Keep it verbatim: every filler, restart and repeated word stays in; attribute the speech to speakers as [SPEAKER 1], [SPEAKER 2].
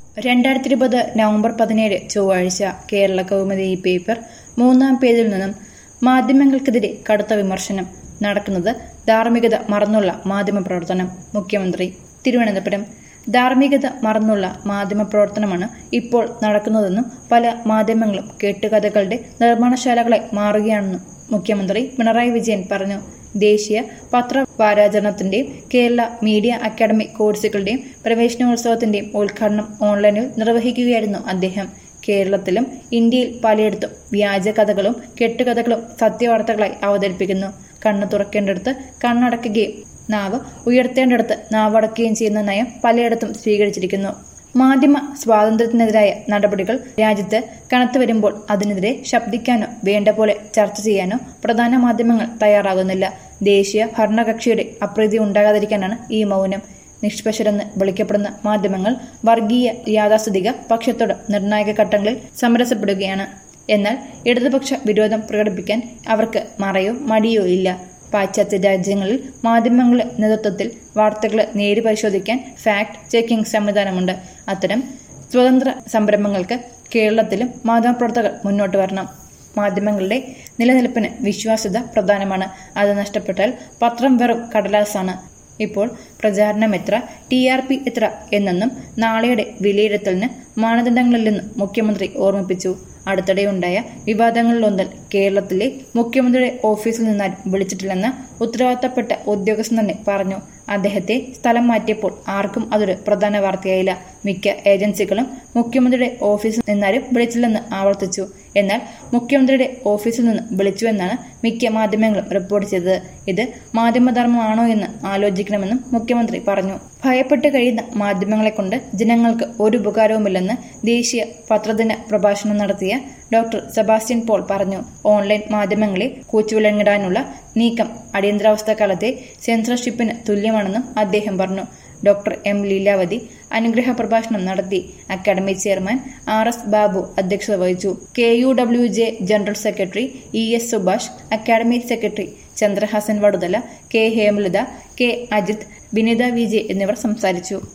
[SPEAKER 1] രണ്ടായിരത്തി ഇരുപത് നവംബർ പതിനേഴ് ചൊവ്വാഴ്ച കേരള കൗമുദി ഈ പേപ്പർ മൂന്നാം പേജിൽ നിന്നും മാധ്യമങ്ങൾക്കെതിരെ കടുത്ത വിമർശനം. നടക്കുന്നത് ധാർമ്മികത മറന്നുള്ള മാധ്യമപ്രവർത്തനം. മുഖ്യമന്ത്രി തിരുവനന്തപുരം. ധാർമ്മികത മറന്നുള്ള മാധ്യമപ്രവർത്തനമാണ് ഇപ്പോൾ നടക്കുന്നതെന്നും പല മാധ്യമങ്ങളും കെട്ടുകഥകളുടെ നിർമ്മാണശാലകളായി മാറുകയാണെന്നും മുഖ്യമന്ത്രി പിണറായി വിജയൻ പറഞ്ഞു. ദേശീയ പത്രവാരാചരണത്തിന്റെയും കേരള മീഡിയ അക്കാദമി കോഴ്സുകളുടെയും പ്രവേശനോത്സവത്തിന്റെയും ഉദ്ഘാടനം ഓൺലൈനിൽ നിർവഹിക്കുകയായിരുന്നു അദ്ദേഹം. കേരളത്തിലും ഇന്ത്യയിൽ പലയിടത്തും വ്യാജ കഥകളും കെട്ടുകഥകളും സത്യവാർത്തകളായി അവതരിപ്പിക്കുന്നു. കണ്ണു തുറക്കേണ്ടടുത്ത് കണ്ണടക്കുകയും നാവ് ഉയർത്തേണ്ടടുത്ത് നാവടക്കുകയും ചെയ്യുന്ന നയം പലയിടത്തും സ്വീകരിച്ചിരിക്കുന്നു. മാധ്യമ സ്വാതന്ത്ര്യത്തിനെതിരായ നടപടികൾ രാജ്യത്ത് കനത്തു വരുമ്പോൾ അതിനെതിരെ ശബ്ദിക്കാനോ വേണ്ട പോലെ ചർച്ച ചെയ്യാനോ പ്രധാന മാധ്യമങ്ങൾ തയ്യാറാകുന്നില്ല. ദേശീയ ഭരണകക്ഷിയുടെ അപ്രീതി ഉണ്ടാകാതിരിക്കാനാണ് ഈ മൗനം. നിഷ്പക്ഷരെന്ന് വിളിക്കപ്പെടുന്ന മാധ്യമങ്ങൾ വർഗീയ യാഥാസ്ഥിതിക പക്ഷത്തോട് നിർണായക ഘട്ടങ്ങളിൽ സമരസപ്പെടുകയാണ്. എന്നാൽ ഇടതുപക്ഷ വിരോധം പ്രകടിപ്പിക്കാൻ അവർക്ക് മറയോ മടിയോ ഇല്ല. പാശ്ചാത്യ രാജ്യങ്ങളിൽ മാധ്യമങ്ങളുടെ നേതൃത്വത്തിൽ വാർത്തകളെ നേരി പരിശോധിക്കാൻ ഫാക്ട് ചെക്കിംഗ് സംവിധാനമുണ്ട്. അത്തരം സ്വതന്ത്ര സംരംഭങ്ങൾക്ക് കേരളത്തിലും മാധ്യമപ്രവർത്തകർ മുന്നോട്ട് വരണം. മാധ്യമങ്ങളുടെ നിലനിൽപ്പിന് വിശ്വാസ്യത പ്രധാനമാണ്. അത് നഷ്ടപ്പെട്ടാൽ പത്രം വെറും കടലാസാണ്. ഇപ്പോൾ പ്രചാരണം എത്ര, ടി ആർ പി എത്ര എന്നെന്നും നാളെയുടെ വിലയിരുത്തലിന് മാനദണ്ഡങ്ങളില്ലെന്നും മുഖ്യമന്ത്രി ഓർമ്മിപ്പിച്ചു. അടുത്തിടെയുണ്ടായ വിവാദങ്ങളിലൊന്നിൽ കേരളത്തിലെ മുഖ്യമന്ത്രിയുടെ ഓഫീസിൽ നിന്നാലും വിളിച്ചിട്ടില്ലെന്ന് ഉത്തരവാദിത്തപ്പെട്ട ഉദ്യോഗസ്ഥൻ തന്നെ പറഞ്ഞു. അദ്ദേഹത്തെ സ്ഥലം മാറ്റിയപ്പോൾ ആർക്കും അതൊരു പ്രധാന വാർത്തയായില്ല. മിക്ക ഏജൻസികളും മുഖ്യമന്ത്രിയുടെ ഓഫീസിൽ നിന്നാലും വിളിച്ചില്ലെന്ന് ആവർത്തിച്ചു. എന്നാൽ മുഖ്യമന്ത്രിയുടെ ഓഫീസിൽ നിന്ന് വിളിച്ചുവെന്നാണ് മിക്ക മാധ്യമങ്ങളും റിപ്പോർട്ട് ചെയ്തത്. ഇത് മാധ്യമധർമ്മമാണോ എന്ന് ആലോചിക്കണമെന്നും മുഖ്യമന്ത്രി പറഞ്ഞു. ഭയപ്പെട്ട് കഴിയുന്ന മാധ്യമങ്ങളെ കൊണ്ട് ജനങ്ങൾക്ക് ഒരു ഉപകാരവുമില്ലെന്ന് ദേശീയ പത്രദിന പ്രഭാഷണം നടത്തിയ ഡോക്ടർ സെബാസ്റ്റ്യൻ പോൾ പറഞ്ഞു. ഓൺലൈൻ മാധ്യമങ്ങളെ കൂച്ചുവിലങ്ങിടാനുള്ള നീക്കം അടിയന്തരാവസ്ഥ കാലത്തെ സെൻസർഷിപ്പിന് തുല്യമാണെന്നും അദ്ദേഹം പറഞ്ഞു. ഡോക്ടർ എം ലീലാവതി അനുഗ്രഹ പ്രഭാഷണം നടത്തി. Academy chairman R S Babu അധ്യക്ഷത വഹിച്ചു. K U W J general secretary E S Subhash, academy secretary Chandrahasan Vaduthala, K Hemalatha, K Ajith, Vinitha V J എന്നിവർ സംസാരിച്ചു.